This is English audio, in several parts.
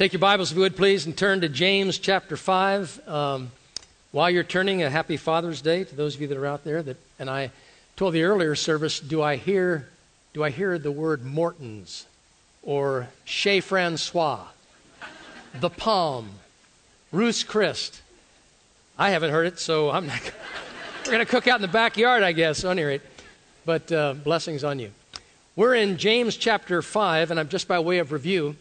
Take your Bibles, if you would, please, and turn to James chapter 5. While you're turning, a happy Father's Day to those of you that are out there. And I told the earlier service, do I hear the word Morton's or Chez Francois, the Palm, Ruth's Chris? I haven't heard it, so I'm not. We're going to cook out in the backyard, I guess, on any rate. But blessings on you. We're in James chapter 5, and I'm just by way of review.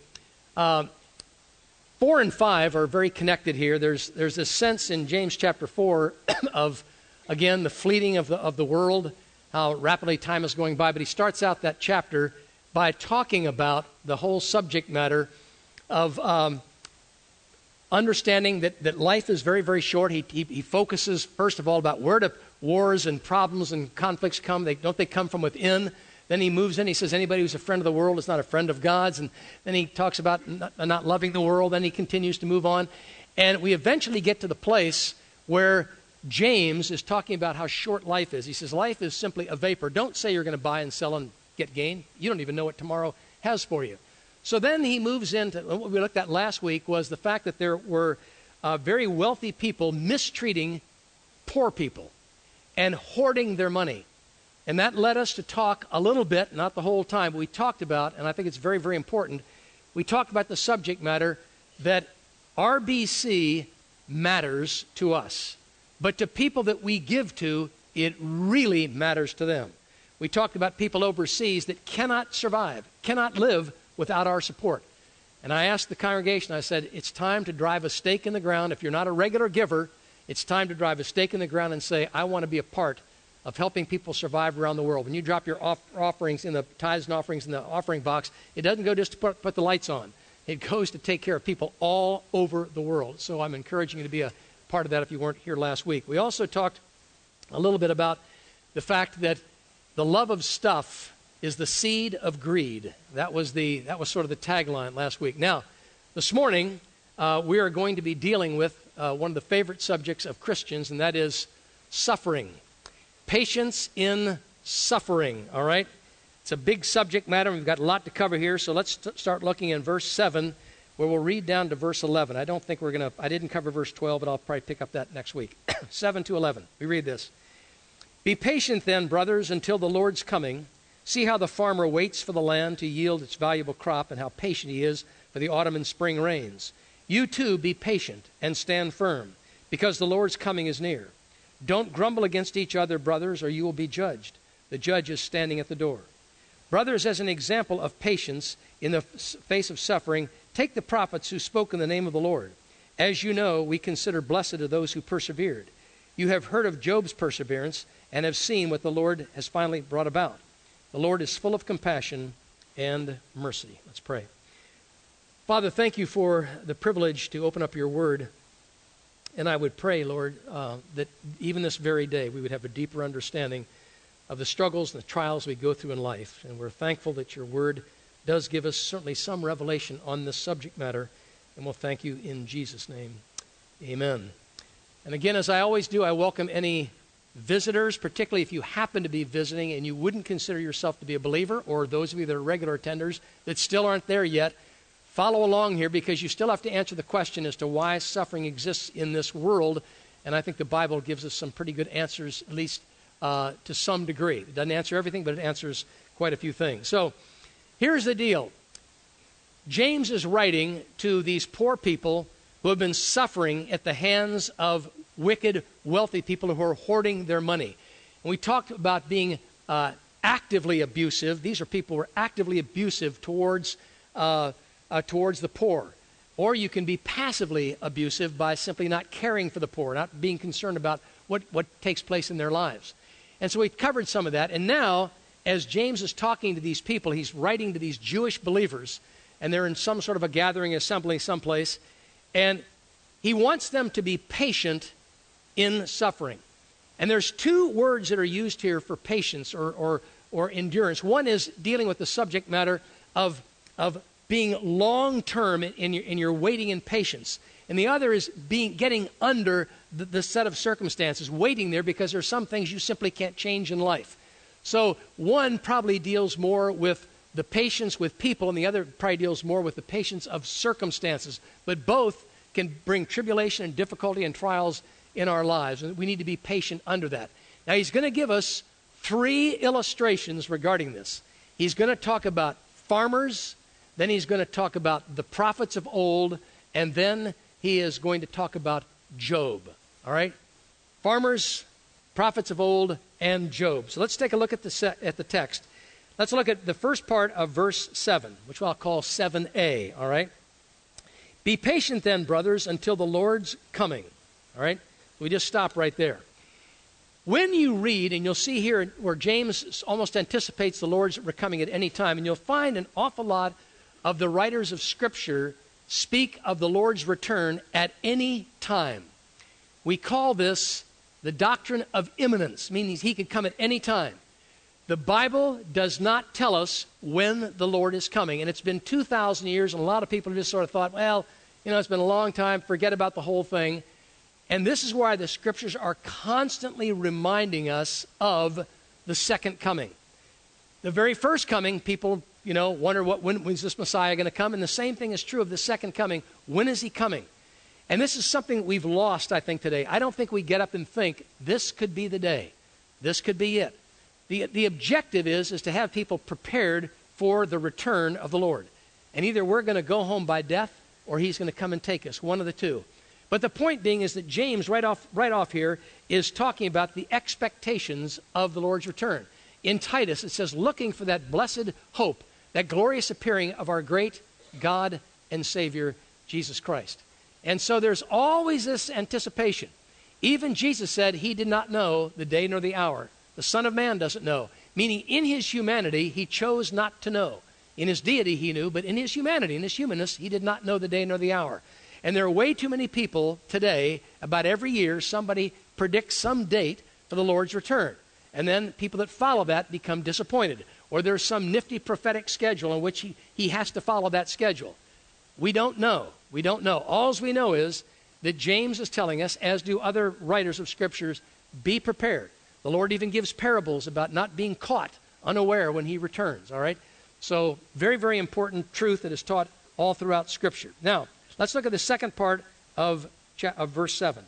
4 and 5 are very connected here. There's this sense in James chapter 4 of, again, the fleeting of the world, how rapidly time is going by. But he starts out that chapter by talking about the whole subject matter of understanding that life is very, very short. He focuses, first of all, about where do wars and problems and conflicts come. Don't they come from within? Then he moves in, he says, anybody who's a friend of the world is not a friend of God's. And then he talks about not loving the world. Then he continues to move on. And we eventually get to the place where James is talking about how short life is. He says, life is simply a vapor. Don't say you're going to buy and sell and get gain. You don't even know what tomorrow has for you. So then he moves into, what we looked at last week was the fact that there were very wealthy people mistreating poor people and hoarding their money. And that led us to talk a little bit, not the whole time, but we talked about, and I think it's very, very important, we talked about the subject matter that RBC matters to us. But to people that we give to, it really matters to them. We talked about people overseas that cannot survive, cannot live without our support. And I asked the congregation, I said, it's time to drive a stake in the ground. If you're not a regular giver, it's time to drive a stake in the ground and say, I want to be a part of helping people survive around the world. When you drop your offerings in the tithes and offerings in the offering box, it doesn't go just to put the lights on. It goes to take care of people all over the world. So I'm encouraging you to be a part of that if you weren't here last week. We also talked a little bit about the fact that the love of stuff is the seed of greed. That was sort of the tagline last week. Now, this morning, we are going to be dealing with one of the favorite subjects of Christians, and that is suffering. Patience in suffering, all right? It's a big subject matter. We've got a lot to cover here, so let's start looking in verse 7, where we'll read down to verse 11. I didn't cover verse 12, but I'll probably pick up that next week. 7 to 11, we read this. Be patient then, brothers, until the Lord's coming. See how the farmer waits for the land to yield its valuable crop, and how patient he is for the autumn and spring rains. You too be patient and stand firm, because the Lord's coming is near. Don't grumble against each other, brothers, or you will be judged. The judge is standing at the door. Brothers, as an example of patience in the face of suffering, take the prophets who spoke in the name of the Lord. As you know, we consider blessed are those who persevered. You have heard of Job's perseverance and have seen what the Lord has finally brought about. The Lord is full of compassion and mercy. Let's pray. Father, thank you for the privilege to open up your word. And I would pray, Lord, that even this very day we would have a deeper understanding of the struggles and the trials we go through in life. And we're thankful that your word does give us certainly some revelation on this subject matter. And we'll thank you in Jesus' name. Amen. And again, as I always do, I welcome any visitors, particularly if you happen to be visiting and you wouldn't consider yourself to be a believer, or those of you that are regular attenders that still aren't there yet. Follow along here, because you still have to answer the question as to why suffering exists in this world. And I think the Bible gives us some pretty good answers, at least to some degree. It doesn't answer everything, but it answers quite a few things. So here's the deal. James is writing to these poor people who have been suffering at the hands of wicked, wealthy people who are hoarding their money. And we talked about being actively abusive. These are people who are actively abusive towards the poor. Or you can be passively abusive by simply not caring for the poor, not being concerned about what takes place in their lives. And so we covered some of that. And now, as James is talking to these people, he's writing to these Jewish believers, and they're in some sort of a gathering assembly someplace, and he wants them to be patient in suffering. And there's two words that are used here for patience or endurance. One is dealing with the subject matter of being long-term in your waiting and patience. And the other is getting under the set of circumstances, waiting there because there's some things you simply can't change in life. So one probably deals more with the patience with people, and the other probably deals more with the patience of circumstances. But both can bring tribulation and difficulty and trials in our lives, and we need to be patient under that. Now, he's going to give us 3 illustrations regarding this. He's going to talk about farmers, then he's going to talk about the prophets of old, and then he is going to talk about Job. All right? Farmers, prophets of old, and Job. So let's take a look at the text. Let's look at the first part of verse 7, which I'll call 7a, all right? Be patient then, brothers, until the Lord's coming, all right? We just stop right there. When you read, and you'll see here where James almost anticipates the Lord's coming at any time, and you'll find an awful lot of the writers of Scripture speak of the Lord's return at any time. We call this the doctrine of imminence, meaning he could come at any time. The Bible does not tell us when the Lord is coming. And it's been 2,000 years, and a lot of people have just sort of thought, well, it's been a long time, forget about the whole thing. And this is why the Scriptures are constantly reminding us of the second coming. The very first coming, people, wonder when is this Messiah going to come? And the same thing is true of the second coming. When is he coming? And this is something we've lost, I think, today. I don't think we get up and think, this could be the day. This could be it. The objective is to have people prepared for the return of the Lord. And either we're going to go home by death or he's going to come and take us, one of the two. But the point being is that James, right off here, is talking about the expectations of the Lord's return. In Titus, it says, looking for that blessed hope, that glorious appearing of our great God and Savior, Jesus Christ. And so there's always this anticipation. Even Jesus said he did not know the day nor the hour. The Son of Man doesn't know. Meaning in his humanity, he chose not to know. In his deity, he knew, but in his humanity, in his humanness, he did not know the day nor the hour. And there are way too many people today, about every year, somebody predicts some date for the Lord's return. And then people that follow that become disappointed. Or there's some nifty prophetic schedule in which he has to follow that schedule. We don't know. We don't know. All we know is that James is telling us, as do other writers of Scriptures, be prepared. The Lord even gives parables about not being caught unaware when he returns, all right? So very, very important truth that is taught all throughout Scripture. Now, let's look at the second part of verse 7.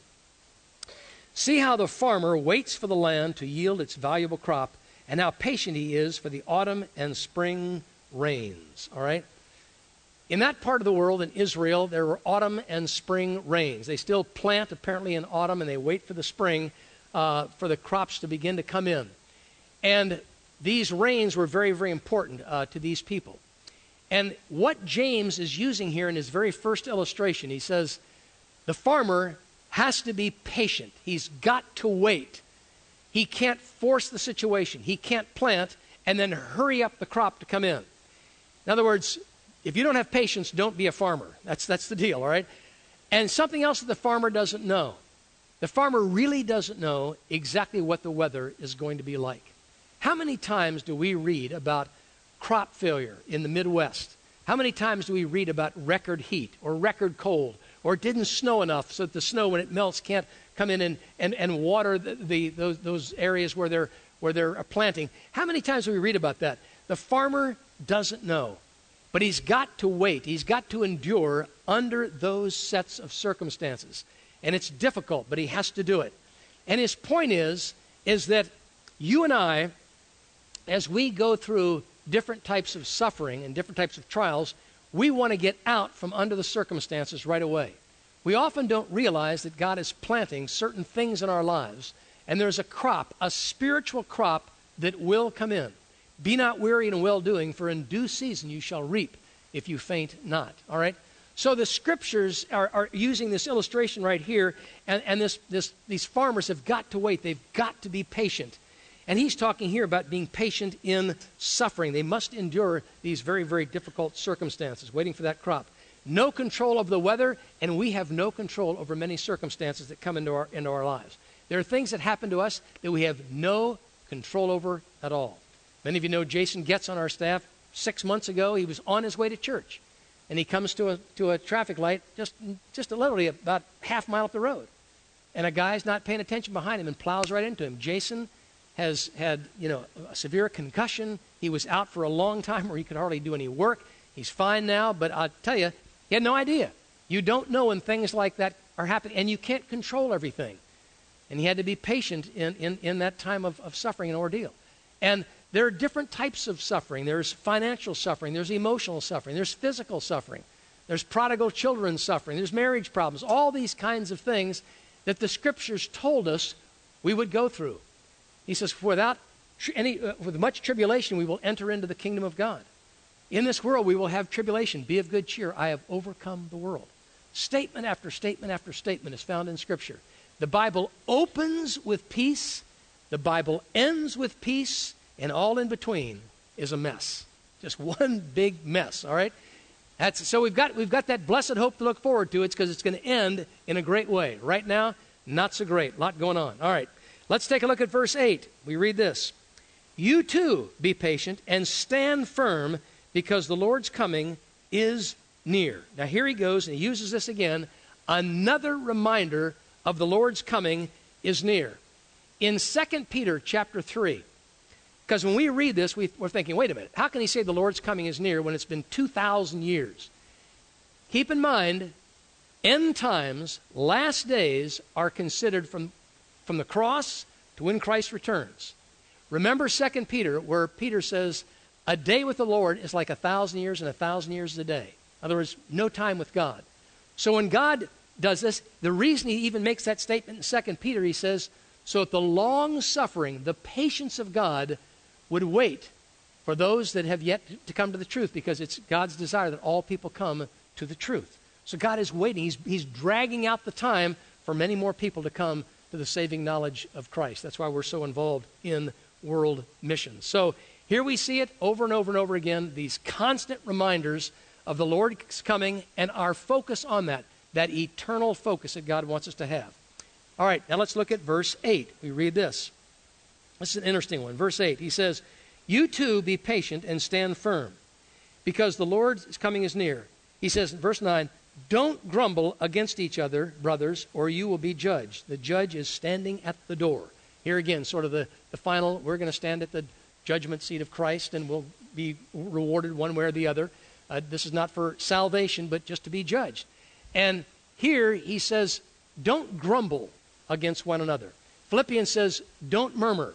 See how the farmer waits for the land to yield its valuable crop, and how patient he is for the autumn and spring rains, all right? In that part of the world, in Israel, there were autumn and spring rains. They still plant, apparently, in autumn, and they wait for the spring for the crops to begin to come in. And these rains were very, very important to these people. And what James is using here in his very first illustration, he says, the farmer has to be patient. He's got to wait. He can't force the situation. He can't plant and then hurry up the crop to come in. In other words, if you don't have patience, don't be a farmer. That's the deal, all right? And something else that the farmer doesn't know. The farmer really doesn't know exactly what the weather is going to be like. How many times do we read about crop failure in the Midwest? How many times do we read about record heat or record cold, or it didn't snow enough so that the snow, when it melts, can't come in and water those areas where they're planting? How many times do we read about that? The farmer doesn't know, but he's got to wait. He's got to endure under those sets of circumstances. And it's difficult, but he has to do it. And his point is that you and I, as we go through different types of suffering and different types of trials, we want to get out from under the circumstances right away. We often don't realize that God is planting certain things in our lives, and there's a crop, a spiritual crop that will come in. Be not weary in well-doing, for in due season you shall reap if you faint not. All right? So the Scriptures are using this illustration right here, and these farmers have got to wait. They've got to be patient. And he's talking here about being patient in suffering. They must endure these very, very difficult circumstances, waiting for that crop. No control over the weather, and we have no control over many circumstances that come into our lives. There are things that happen to us that we have no control over at all. Many of you know Jason Getz on our staff. 6 months ago, he was on his way to church. And he comes to a traffic light just literally about half a mile up the road. And a guy's not paying attention behind him and plows right into him. Jason has had, a severe concussion. He was out for a long time where he could hardly do any work. He's fine now, but I'll tell you, he had no idea. You don't know when things like that are happening, and you can't control everything. And he had to be patient in that time of suffering and ordeal. And there are different types of suffering. There's financial suffering. There's emotional suffering. There's physical suffering. There's prodigal children suffering. There's marriage problems. All these kinds of things that the Scriptures told us we would go through. He says, with much tribulation we will enter into the kingdom of God. In this world we will have tribulation. Be of good cheer. I have overcome the world. Statement after statement after statement is found in Scripture. The Bible opens with peace. The Bible ends with peace. And all in between is a mess. Just one big mess, all right? So we've got that blessed hope to look forward to. It's because it's going to end in a great way. Right now, not so great. A lot going on. All right, let's take a look at verse 8. We read this. You too be patient and stand firm, because the Lord's coming is near. Now here he goes, and he uses this again. Another reminder of the Lord's coming is near. In 2 Peter chapter 3, because when we read this, we're thinking, wait a minute, how can he say the Lord's coming is near when it's been 2,000 years? Keep in mind, end times, last days, are considered from the cross to when Christ returns. Remember 2 Peter, where Peter says, a day with the Lord is like 1,000 years, and 1,000 years is a day. In other words, no time with God. So when God does this, the reason he even makes that statement in 2 Peter, he says, so that the long suffering, the patience of God would wait for those that have yet to come to the truth, because it's God's desire that all people come to the truth. So God is waiting. He's dragging out the time for many more people to come to the saving knowledge of Christ. That's why we're so involved in world missions. So here we see it over and over and over again, these constant reminders of the Lord's coming and our focus on that eternal focus that God wants us to have. All right, now let's look at verse 8. We read this. This is an interesting one. Verse 8, he says, you too be patient and stand firm, because the Lord's coming is near. He says in verse 9, don't grumble against each other, brothers, or you will be judged. The judge is standing at the door. Here again, sort of the final, we're going to stand at the judgment seat of Christ, and we'll be rewarded one way or the other. This is not for salvation, but just to be judged. And here he says, don't grumble against one another. Philippians says, don't murmur.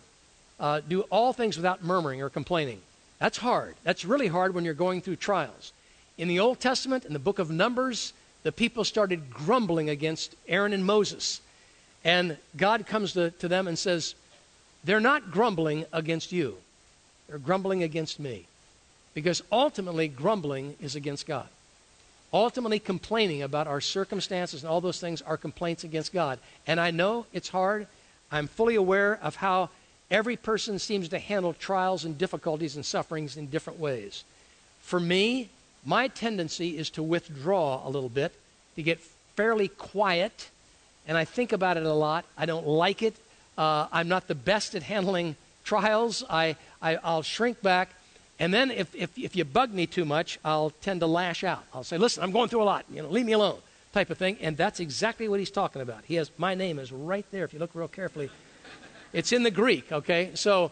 Do all things without murmuring or complaining. That's hard. That's really hard when you're going through trials. In the Old Testament, in the book of Numbers, the people started grumbling against Aaron and Moses. And God comes to them and says, they're not grumbling against you. They're grumbling against me. Because ultimately, grumbling is against God. Ultimately, complaining about our circumstances and all those things are complaints against God. And I know it's hard. I'm fully aware of how every person seems to handle trials and difficulties and sufferings in different ways. For me, my tendency is to withdraw a little bit, to get fairly quiet, and I think about it a lot. I don't like it. I'm not the best at handling trials. I'll shrink back, and then if you bug me too much, I'll tend to lash out. I'll say, listen, I'm going through a lot, leave me alone, type of thing, and that's exactly what he's talking about. My name is right there, if you look real carefully. It's in the Greek, okay? So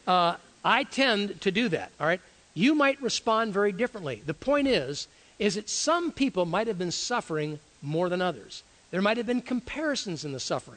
I tend to do that, all right? You might respond very differently. The point is that some people might have been suffering more than others. There might have been comparisons in the suffering.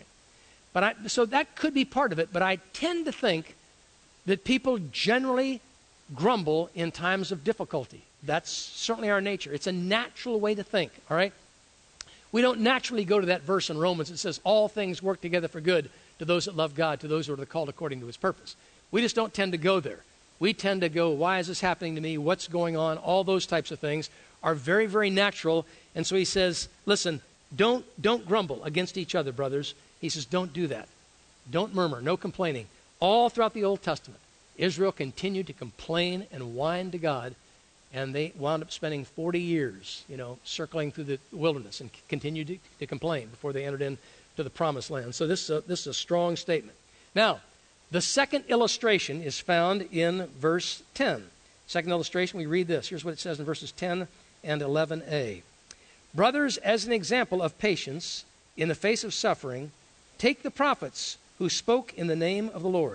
So that could be part of it, but I tend to think that people generally grumble in times of difficulty. That's certainly our nature. It's a natural way to think, all right? We don't naturally go to that verse in Romans that says all things work together for good to those that love God, to those who are called according to his purpose. We just don't tend to go there. We tend to go, why is this happening to me? What's going on? All those types of things are very, very natural. And so he says, listen, don't grumble against each other, brothers. He says, don't do that. Don't murmur, no complaining. All throughout the Old Testament, Israel continued to complain and whine to God, and they wound up spending 40 years, circling through the wilderness and continued to complain before they entered into the promised land. So this is a strong statement. Now, the second illustration is found in verse 10. Second illustration, we read this. Here's what it says in verses 10 and 11a. Brothers, as an example of patience in the face of suffering, take the prophets who spoke in the name of the Lord.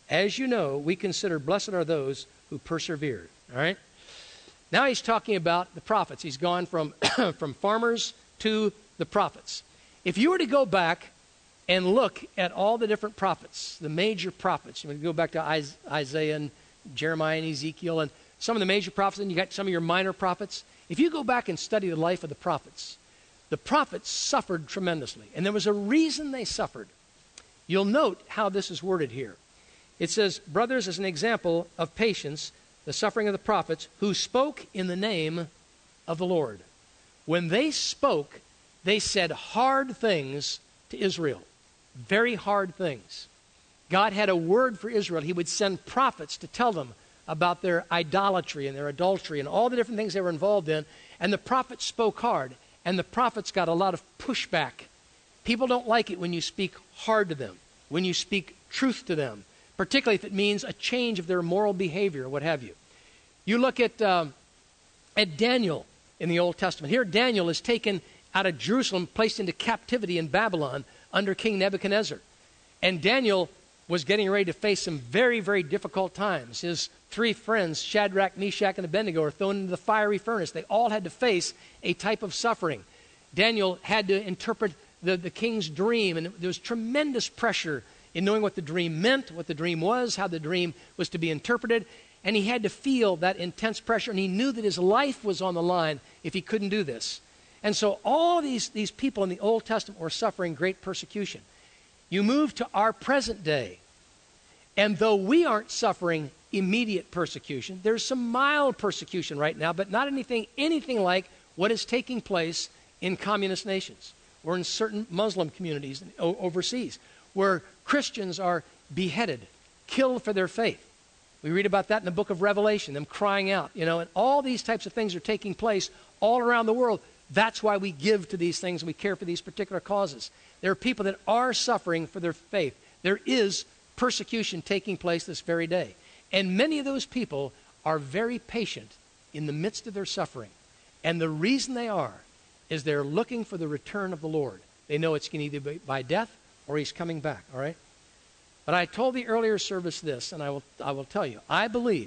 As you know, we consider blessed are those who persevered. All right? Now he's talking about the prophets. He's gone from, from farmers to the prophets. If you were to go back and look at all the different prophets, the major prophets, you would go back to Isaiah and Jeremiah and Ezekiel and some of the major prophets, and you got some of your minor prophets. If you go back and study the life of the prophets suffered tremendously. And there was a reason they suffered. You'll note how this is worded here. It says, brothers, as an example of patience, the suffering of the prophets who spoke in the name of the Lord. When they spoke, they said hard things to Israel. Very hard things. God had a word for Israel. He would send prophets to tell them about their idolatry and their adultery and all the different things they were involved in. And the prophets spoke hard. And the prophets got a lot of pushback. People don't like it when you speak hard to them, when you speak truth to them, particularly if it means a change of their moral behavior, what have you. You look at Daniel in the Old Testament. Here Daniel is taken out of Jerusalem, placed into captivity in Babylon under King Nebuchadnezzar. And Daniel was getting ready to face some very, very difficult times. His three friends, Shadrach, Meshach, and Abednego, are thrown into the fiery furnace. They all had to face a type of suffering. Daniel had to interpret the king's dream, and there was tremendous pressure in knowing what the dream meant, what the dream was, how the dream was to be interpreted. And he had to feel that intense pressure, and he knew that his life was on the line if he couldn't do this. And so all these people in the Old Testament were suffering great persecution. You move to our present day, and though we aren't suffering immediate persecution, there's some mild persecution right now, but not anything like what is taking place in communist nations or in certain Muslim communities overseas, where Christians are beheaded, killed for their faith. We read about that in the book of Revelation, them crying out, and all these types of things are taking place all around the world. That's why we give to these things and we care for these particular causes. There are people that are suffering for their faith. There is persecution taking place this very day. And many of those people are very patient in the midst of their suffering. And the reason they are is they're looking for the return of the Lord. They know it's going to either be by death or he's coming back, all right? But I told the earlier service this, and I will tell you, I believe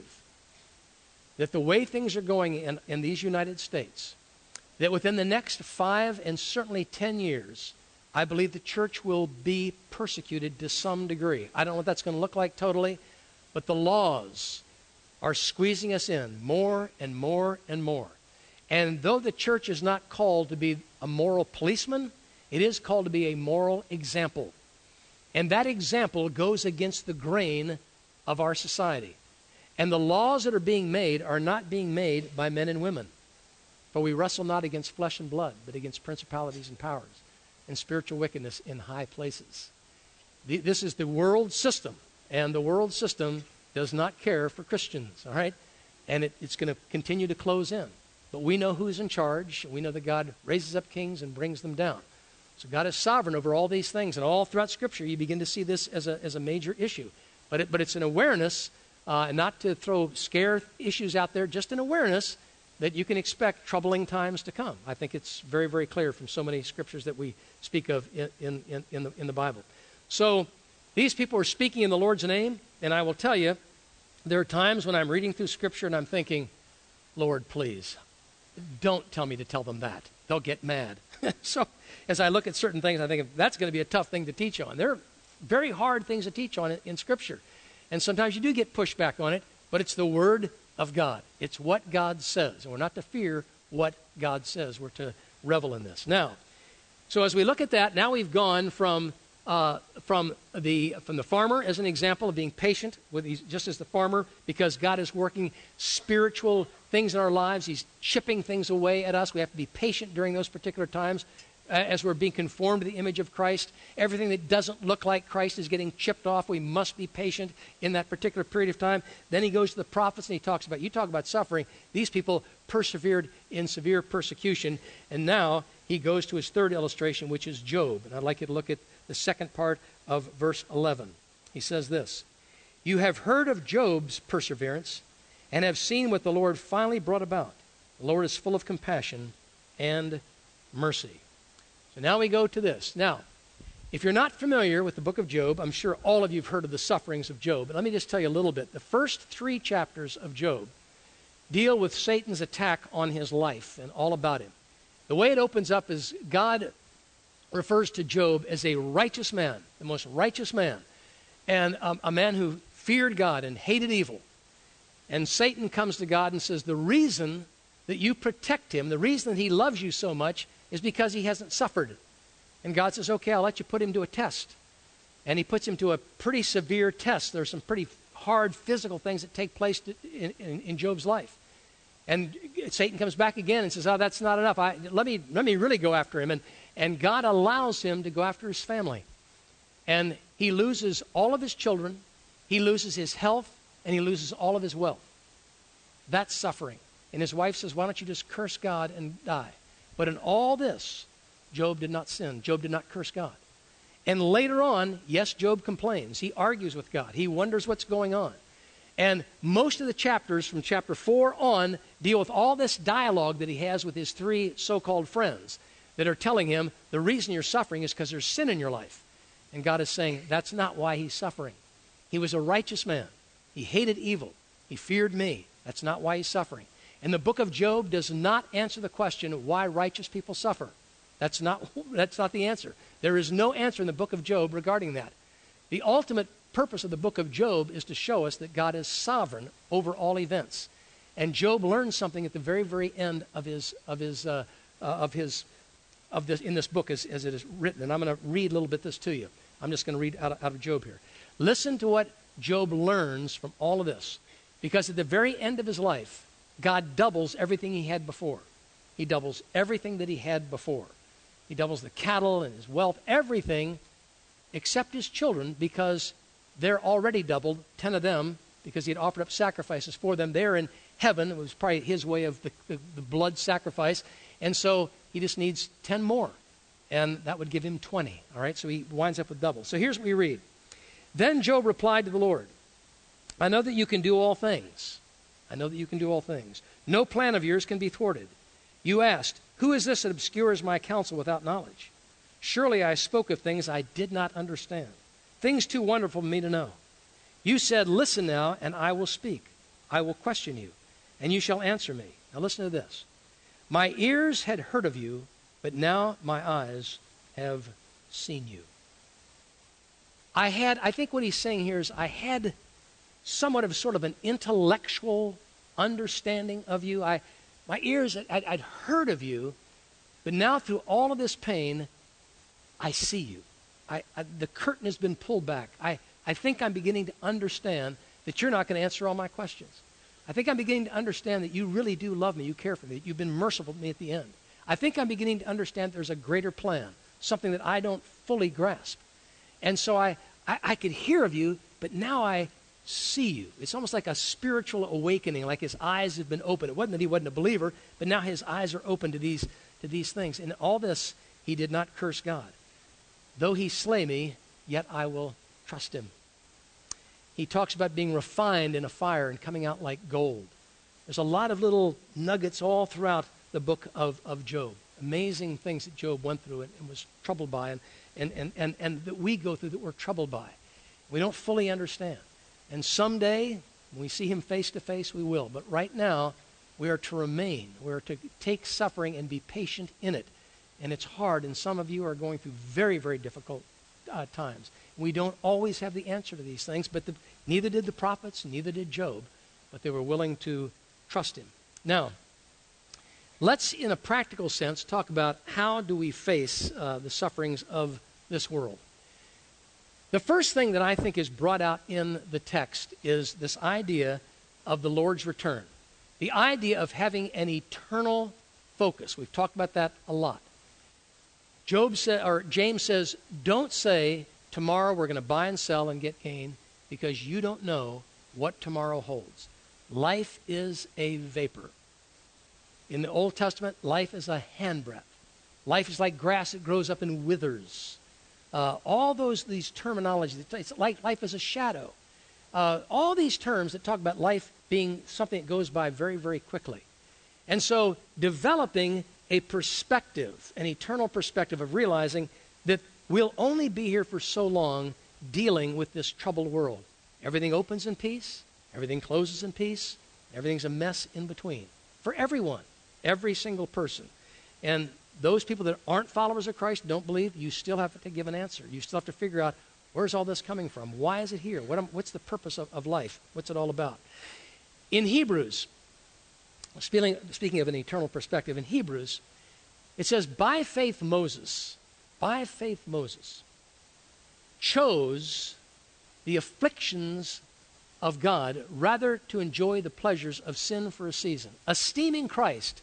that the way things are going in these United States, that within the next 5 and certainly 10 years, I believe the church will be persecuted to some degree. I don't know what that's going to look like totally, but the laws are squeezing us in more and more and more. And though the church is not called to be a moral policeman, it is called to be a moral example. And that example goes against the grain of our society. And the laws that are being made are not being made by men and women. For we wrestle not against flesh and blood, but against principalities and powers and spiritual wickedness in high places. This is the world system, and the world system does not care for Christians, all right? And it's going to continue to close in. But we know who's in charge. We know that God raises up kings and brings them down. So God is sovereign over all these things, and all throughout Scripture you begin to see this as a major issue. But it's an awareness, and not to throw scare issues out there, just an awareness that you can expect troubling times to come. I think it's very, very clear from so many Scriptures that we speak of in the Bible. So these people are speaking in the Lord's name, and I will tell you, there are times when I'm reading through Scripture and I'm thinking, Lord, please, don't tell me to tell them that. They'll get mad. So as I look at certain things, I think that's going to be a tough thing to teach on. There are very hard things to teach on in Scripture. And sometimes you do get pushback on it, but it's the Word of God. It's what God says. And we're not to fear what God says. We're to revel in this. Now, so as we look at that, now we've gone from the farmer as an example of being patient with just as the farmer, because God is working spiritual things in our lives. He's chipping things away at us. We have to be patient during those particular times as we're being conformed to the image of Christ. Everything that doesn't look like Christ is getting chipped off. We must be patient in that particular period of time. Then he goes to the prophets and he talks about, you talk about suffering. These people persevered in severe persecution. And now he goes to his third illustration, which is Job. And I'd like you to look at the second part of verse 11. He says this, you have heard of Job's perseverance and have seen what the Lord finally brought about. The Lord is full of compassion and mercy. So now we go to this. Now, If you're not familiar with the book of Job, I'm sure all of you have heard of the sufferings of Job. But let me just tell you a little bit. The first 3 chapters of Job deal with Satan's attack on his life and all about him. The way it opens up is God refers to Job as a righteous man, the most righteous man, and a man who feared God and hated evil. And Satan comes to God and says, the reason that you protect him, the reason that he loves you so much is because he hasn't suffered. And God says, okay, I'll let you put him to a test. And he puts him to a pretty severe test. There's some pretty hard physical things that take place in Job's life. And Satan comes back again and says, oh, that's not enough. Let me really go after him. And God allows him to go after his family. And he loses all of his children, he loses his health, and he loses all of his wealth. That's suffering. And his wife says, why don't you just curse God and die? But in all this, Job did not sin. Job did not curse God. And later on, yes, Job complains. He argues with God. He wonders what's going on. And most of the chapters from chapter 4 on deal with all this dialogue that he has with his 3 so-called friends that are telling him the reason you're suffering is because there's sin in your life. And God is saying that's not why he's suffering. He was a righteous man. He hated evil. He feared me. That's not why he's suffering. And the book of Job does not answer the question why righteous people suffer. That's not the answer. There is no answer in the book of Job regarding that. The ultimate purpose of the book of Job is to show us that God is sovereign over all events. And Job learns something at the very, very end of this in this book as it is written. And I'm going to read a little bit this to you. I'm just going to read out of Job here. Listen to what Job learns from all of this. Because at the very end of his life, God doubles everything he had before. He doubles everything that he had before. He doubles the cattle and his wealth, everything except his children, because they're already doubled, 10 of them, because he had offered up sacrifices for them. They're in heaven. It was probably his way of the blood sacrifice. And so he just needs 10 more. And that would give him 20. All right, so he winds up with double. So here's what we read. Then Job replied to the Lord, I know that you can do all things. I know that you can do all things. No plan of yours can be thwarted. You asked, who is this that obscures my counsel without knowledge? Surely I spoke of things I did not understand, things too wonderful for me to know. You said, listen now, and I will speak. I will question you, and you shall answer me. Now listen to this. My ears had heard of you, but now my eyes have seen you. I think what he's saying here is I had somewhat of sort of an intellectual understanding of you. My ears, I'd heard of you, but now through all of this pain, I see you. The curtain has been pulled back. I think I'm beginning to understand that you're not going to answer all my questions. I think I'm beginning to understand that you really do love me, you care for me, that you've been merciful to me at the end. I think I'm beginning to understand there's a greater plan, something that I don't fully grasp. And so I could hear of you, but now I see you. It's almost like a spiritual awakening, like his eyes have been opened. It wasn't that he wasn't a believer, but now his eyes are open to these things. In all this, he did not curse God. Though he slay me, yet I will trust him. He talks about being refined in a fire and coming out like gold. There's a lot of little nuggets all throughout the book of Job. Amazing things that Job went through and was troubled by and that we go through that we're troubled by. We don't fully understand. And someday, when we see him face to face, we will. But right now, we are to remain. We are to take suffering and be patient in it. And it's hard, and some of you are going through very, very difficult times. We don't always have the answer to these things, but neither did the prophets, neither did Job, but they were willing to trust him. Now, let's, in a practical sense, talk about how do we face the sufferings of this world. The first thing that I think is brought out in the text is this idea of the Lord's return. The idea of having an eternal focus. We've talked about that a lot. James says, don't say, tomorrow we're going to buy and sell and get gain, because you don't know what tomorrow holds. Life is a vapor. In the Old Testament, life is a handbreadth. Life is like grass that grows up and withers. All these terminologies, it's like life is a shadow. All these terms that talk about life being something that goes by very, very quickly. And so developing a perspective, an eternal perspective of realizing that we'll only be here for so long dealing with this troubled world. Everything opens in peace, everything closes in peace, everything's a mess in between. For everyone, every single person. And those people that aren't followers of Christ, don't believe, you still have to give an answer. You still have to figure out, where's all this coming from? Why is it here? What's the purpose of life? What's it all about? In Hebrews, speaking of an eternal perspective, in Hebrews, it says, by faith Moses chose the afflictions of God rather to enjoy the pleasures of sin for a season, esteeming Christ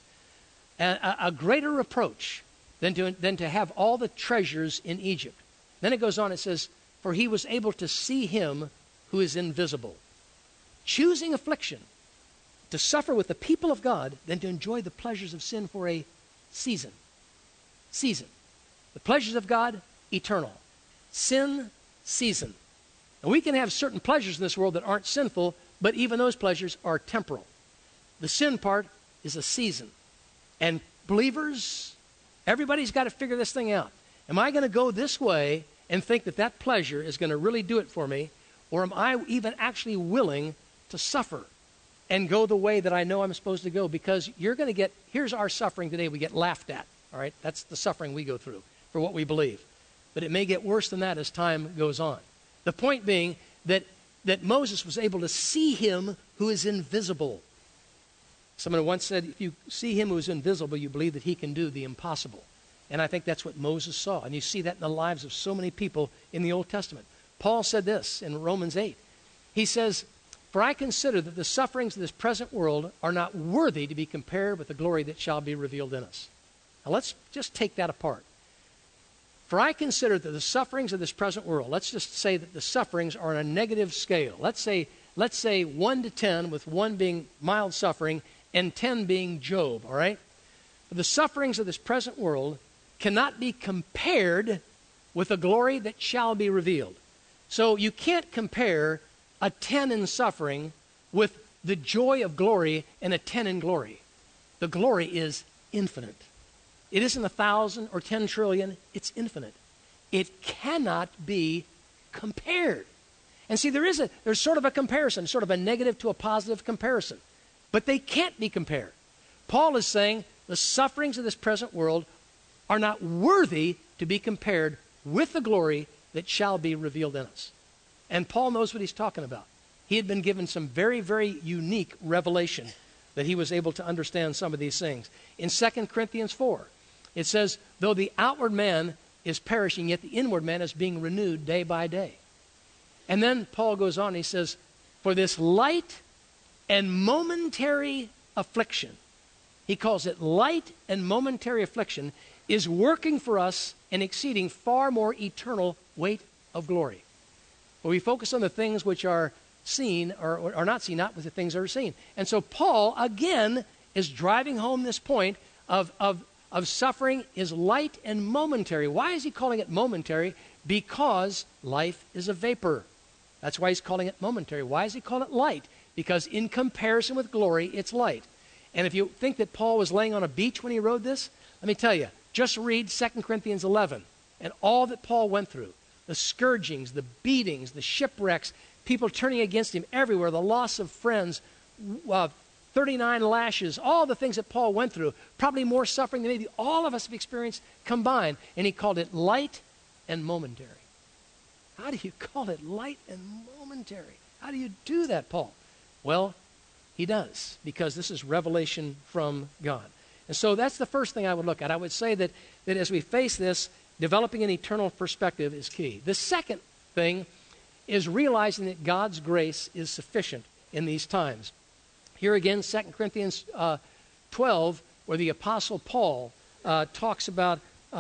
a greater reproach than to have all the treasures in Egypt. Then it goes on, it says, for he was able to see him who is invisible. Choosing affliction to suffer with the people of God than to enjoy the pleasures of sin for a season. Season. The pleasures of God, eternal. Sin, season. And we can have certain pleasures in this world that aren't sinful, but even those pleasures are temporal. The sin part is a season. And believers, everybody's got to figure this thing out. Am I going to go this way and think that that pleasure is going to really do it for me? Or am I even actually willing to suffer and go the way that I know I'm supposed to go? Because you're going to get, here's our suffering today, we get laughed at. All right, that's the suffering we go through for what we believe. But it may get worse than that as time goes on. The point being that Moses was able to see him who is invisible. Someone once said, if you see him who is invisible, you believe that he can do the impossible. And I think that's what Moses saw. And you see that in the lives of so many people in the Old Testament. Paul said this in Romans 8. He says, for I consider that the sufferings of this present world are not worthy to be compared with the glory that shall be revealed in us. Now let's just take that apart. For I consider that the sufferings of this present world, let's just say that the sufferings are on a negative scale. Let's say 1 to 10, with 1 being mild suffering and 10 being Job, all right? The sufferings of this present world cannot be compared with the glory that shall be revealed. So you can't compare a 10 in suffering with the joy of glory and a 10 in glory. The glory is infinite. It isn't 1,000 or 10 trillion. It's infinite. It cannot be compared. And see, there's sort of a comparison, sort of a negative to a positive comparison. But they can't be compared. Paul is saying the sufferings of this present world are not worthy to be compared with the glory that shall be revealed in us. And Paul knows what he's talking about. He had been given some very, very unique revelation that he was able to understand some of these things. In 2 Corinthians 4, it says, though the outward man is perishing, yet the inward man is being renewed day by day. And then Paul goes on, he says, for this light and momentary affliction, he calls it light and momentary affliction, is working for us and exceeding far more eternal weight of glory. But we focus on the things which are seen or are not seen, not with the things that are seen. And so Paul, again, is driving home this point of suffering is light and momentary. Why is he calling it momentary? Because life is a vapor. That's why he's calling it momentary. Why does he call it light? Because in comparison with glory, it's light. And if you think that Paul was laying on a beach when he wrote this, let me tell you, just read 2 Corinthians 11 and all that Paul went through. The scourgings, the beatings, the shipwrecks, people turning against him everywhere, the loss of friends, 39 lashes, all the things that Paul went through, probably more suffering than maybe all of us have experienced combined. And he called it light and momentary. How do you call it light and momentary? How do you do that, Paul? Well, he does, because this is revelation from God. And so that's the first thing I would look at. I would say that as we face this, developing an eternal perspective is key. The second thing is realizing that God's grace is sufficient in these times. Here again, 2 Corinthians 12, where the Apostle Paul talks about,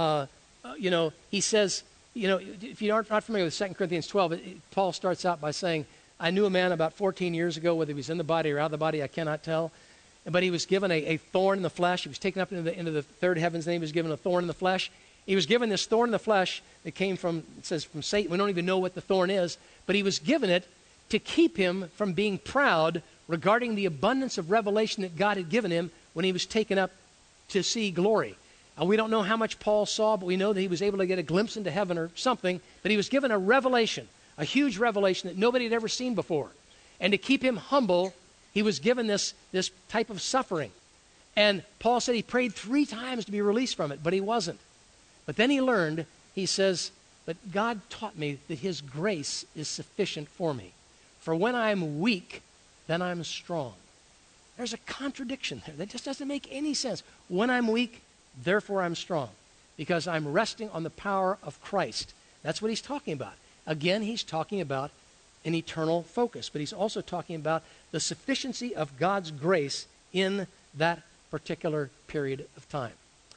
he says, if you aren't not familiar with 2 Corinthians 12, Paul starts out by saying, I knew a man about 14 years ago, whether he was in the body or out of the body, I cannot tell. But he was given a thorn in the flesh. He was taken up into the third heavens, and he was given a thorn in the flesh. He was given this thorn in the flesh that came from, it says, from Satan. We don't even know what the thorn is, but he was given it to keep him from being proud regarding the abundance of revelation that God had given him when he was taken up to see glory. We don't know how much Paul saw, but we know that he was able to get a glimpse into heaven or something. But he was given a revelation, a huge revelation that nobody had ever seen before. And to keep him humble, he was given this type of suffering. And Paul said he prayed 3 times to be released from it, but he wasn't. But then he learned, he says, but God taught me that his grace is sufficient for me. For when I'm weak, then I'm strong. There's a contradiction there. That just doesn't make any sense. When I'm weak, therefore I'm strong. Because I'm resting on the power of Christ. That's what he's talking about. Again, he's talking about an eternal focus. But he's also talking about the sufficiency of God's grace in that particular period of time.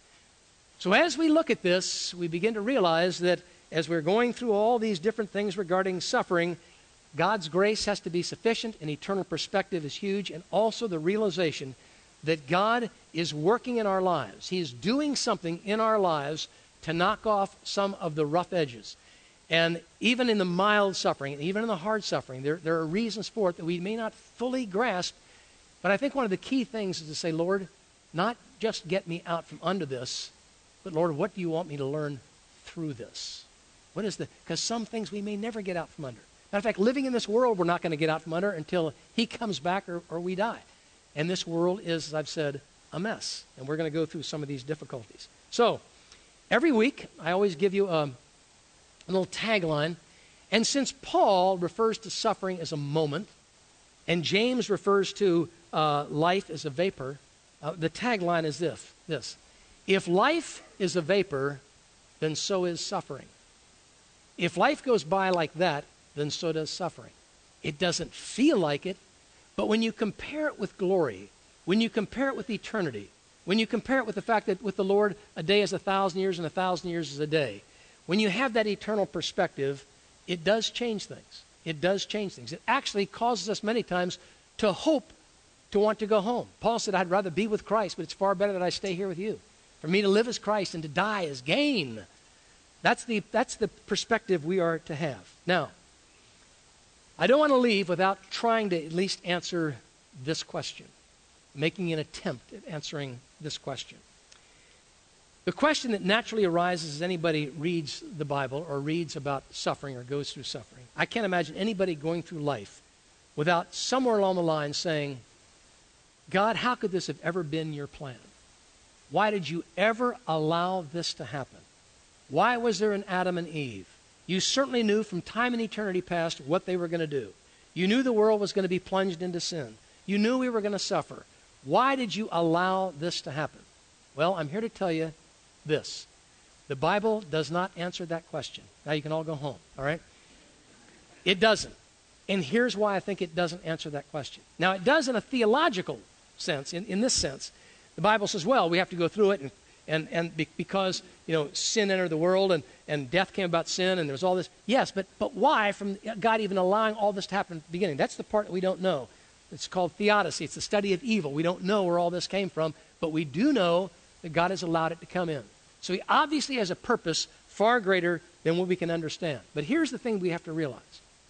So as we look at this, we begin to realize that as we're going through all these different things regarding suffering, God's grace has to be sufficient, and eternal perspective is huge, and also the realization that God is working in our lives. He is doing something in our lives to knock off some of the rough edges. And even in the mild suffering, and even in the hard suffering, there are reasons for it that we may not fully grasp. But I think one of the key things is to say, Lord, not just get me out from under this, but Lord, what do you want me to learn through this? Because some things we may never get out from under. Matter of fact, living in this world, we're not going to get out from under until he comes back or we die. And this world is, as I've said, a mess. And we're going to go through some of these difficulties. So, every week, I always give you a little tagline. And since Paul refers to suffering as a moment, and James refers to life as a vapor, the tagline is this. If life is a vapor, then so is suffering. If life goes by like that, then so does suffering. It doesn't feel like it, but when you compare it with glory, when you compare it with eternity, when you compare it with the fact that with the Lord, a day is 1,000 years and 1,000 years is a day, when you have that eternal perspective, it does change things. It does change things. It actually causes us many times to hope to want to go home. Paul said, I'd rather be with Christ, but it's far better that I stay here with you. For me to live as Christ and to die as gain. That's the perspective we are to have. Now, I don't want to leave without trying to at least answer this question, making an attempt at answering this question. The question that naturally arises as anybody reads the Bible or reads about suffering or goes through suffering. I can't imagine anybody going through life without somewhere along the line saying, God, how could this have ever been your plan? Why did you ever allow this to happen? Why was there an Adam and Eve? You certainly knew from time and eternity past what they were going to do. You knew the world was going to be plunged into sin. You knew we were going to suffer. Why did you allow this to happen? Well, I'm here to tell you this. The Bible does not answer that question. Now you can all go home, all right? It doesn't. And here's why I think it doesn't answer that question. Now, it does in a theological sense, in this sense. The Bible says, well, we have to go through it, because, sin entered the world and death came about sin and there's all this. Yes, but why from God even allowing all this to happen at the beginning? That's the part that we don't know. It's called theodicy. It's the study of evil. We don't know where all this came from, but we do know that God has allowed it to come in. So he obviously has a purpose far greater than what we can understand. But here's the thing we have to realize.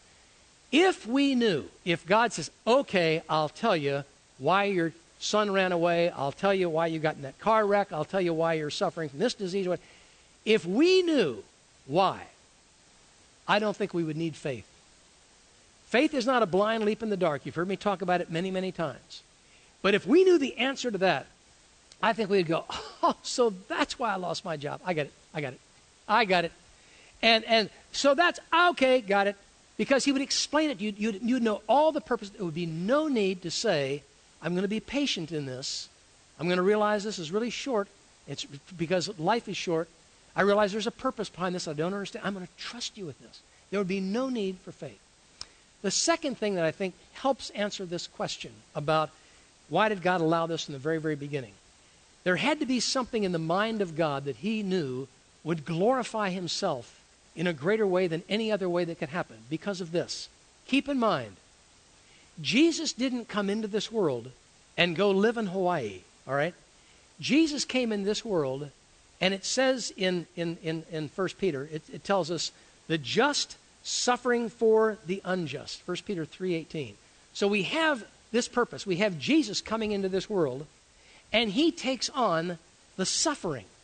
If God says, okay, I'll tell you why your son ran away, I'll tell you why you got in that car wreck, I'll tell you why you're suffering from this disease. If we knew why, I don't think we would need faith. Faith is not a blind leap in the dark. You've heard me talk about it many, many times. But if we knew the answer to that, I think we'd go, oh, so that's why I lost my job. I got it. And so that's, okay, got it. Because he would explain it. You'd know all the purpose. There would be no need to say, I'm going to be patient in this. I'm going to realize this is really short. It's because life is short. I realize there's a purpose behind this I don't understand. I'm going to trust you with this. There would be no need for faith. The second thing that I think helps answer this question about why did God allow this in the very, very beginning? There had to be something in the mind of God that he knew would glorify himself in a greater way than any other way that could happen because of this. Keep in mind, Jesus didn't come into this world and go live in Hawaii, all right? Jesus came in this world, and it says in 1 Peter, it tells us, the just suffering for the unjust, 1 Peter 3:18. So we have this purpose. We have Jesus coming into this world, and he takes on the suffering.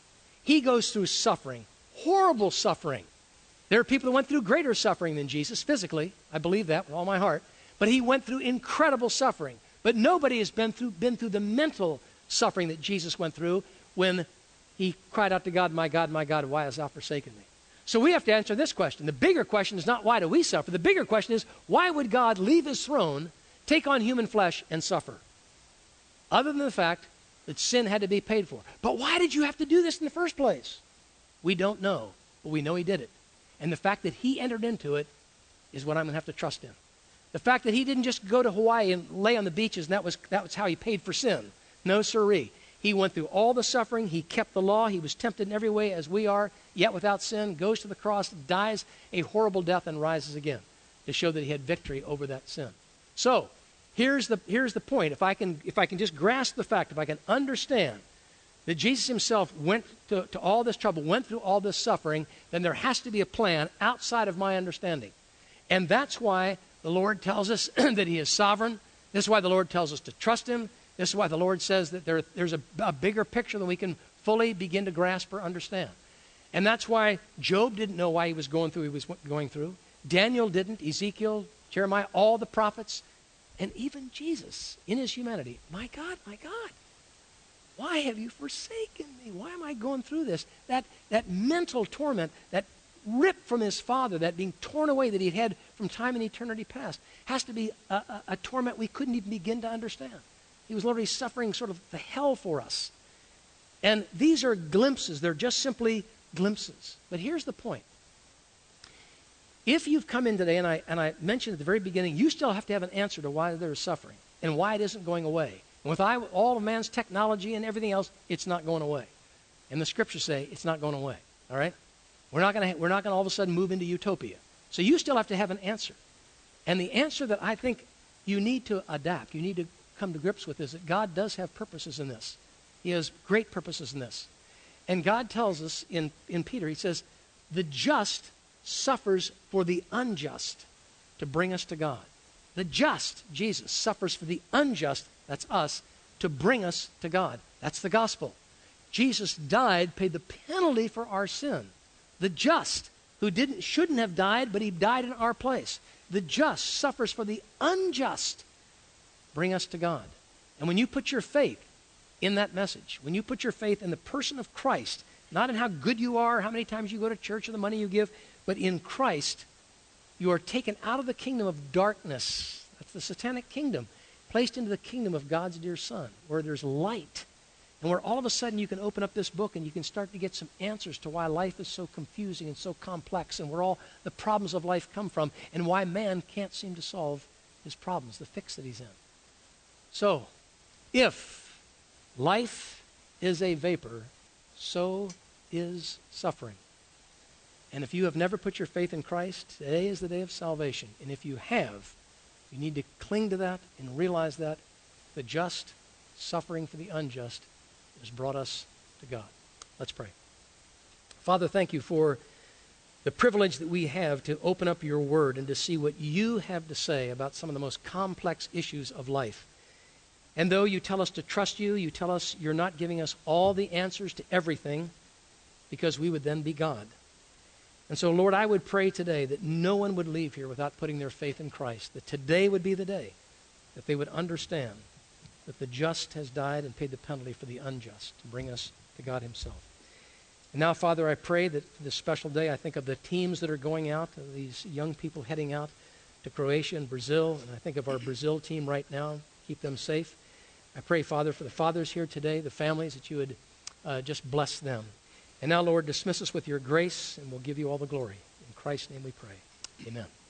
He goes through suffering, horrible suffering. There are people that went through greater suffering than Jesus physically. I believe that with all my heart. But he went through incredible suffering. But nobody has been through the mental suffering that Jesus went through when he cried out to God, my God, why hast thou forsaken me? So we have to answer this question. The bigger question is not why do we suffer? The bigger question is why would God leave his throne, take on human flesh, and suffer? Other than the fact that sin had to be paid for. But why did you have to do this in the first place? We don't know, but we know he did it. And the fact that he entered into it is what I'm going to have to trust in. The fact that he didn't just go to Hawaii and lay on the beaches and that was how he paid for sin. No siree. He went through all the suffering. He kept the law. He was tempted in every way as we are, yet without sin, goes to the cross, dies a horrible death, and rises again to show that he had victory over that sin. So here's the point. If I can just grasp the fact, if I can understand that Jesus himself went to all this trouble, went through all this suffering, then there has to be a plan outside of my understanding. And that's why the Lord tells us that he is sovereign. This is why the Lord tells us to trust him. This is why the Lord says that there's a bigger picture than we can fully begin to grasp or understand. And that's why Job didn't know why he was going through. Daniel didn't. Ezekiel, Jeremiah, all the prophets, and even Jesus in his humanity. My God, why have you forsaken me? Why am I going through this? That mental torment, that rip from his Father, that being torn away that he'd had from time and eternity past, has to be a torment we couldn't even begin to understand. He was literally suffering sort of the hell for us. And these are glimpses. They're just simply glimpses. But here's the point. If you've come in today, and I mentioned at the very beginning, you still have to have an answer to why there is suffering and why it isn't going away. And with all of man's technology and everything else, it's not going away. And the scriptures say it's not going away. All right? We're not going to all of a sudden move into utopia. So you still have to have an answer. And the answer that I think you need to adapt, you need to come to grips with, is that God does have purposes in this. He has great purposes in this. And God tells us in Peter, he says, the just suffers for the unjust to bring us to God. The just, Jesus, suffers for the unjust, that's us, to bring us to God. That's the gospel. Jesus died, paid the penalty for our sin. The just, who shouldn't have died, but he died in our place. The just suffers for the unjust. Bring us to God. And when you put your faith in that message, when you put your faith in the person of Christ, not in how good you are, how many times you go to church or the money you give, but in Christ, you are taken out of the kingdom of darkness. That's the satanic kingdom, placed into the kingdom of God's dear Son, where there's light. And where all of a sudden you can open up this book and you can start to get some answers to why life is so confusing and so complex and where all the problems of life come from and why man can't seem to solve his problems, the fix that he's in. So, if life is a vapor, so is suffering. And if you have never put your faith in Christ, today is the day of salvation. And if you have, you need to cling to that and realize that the just suffering for the unjust has brought us to God. Let's pray. Father, thank you for the privilege that we have to open up your word and to see what you have to say about some of the most complex issues of life. And though you tell us to trust you, you tell us you're not giving us all the answers to everything because we would then be God. And so, Lord, I would pray today that no one would leave here without putting their faith in Christ, that today would be the day that they would understand that the just has died and paid the penalty for the unjust to bring us to God himself. And now, Father, I pray that for this special day, I think of the teams that are going out, these young people heading out to Croatia and Brazil, and I think of our Brazil team right now. Keep them safe. I pray, Father, for the fathers here today, the families, that you would just bless them. And now, Lord, dismiss us with your grace, and we'll give you all the glory. In Christ's name we pray. Amen.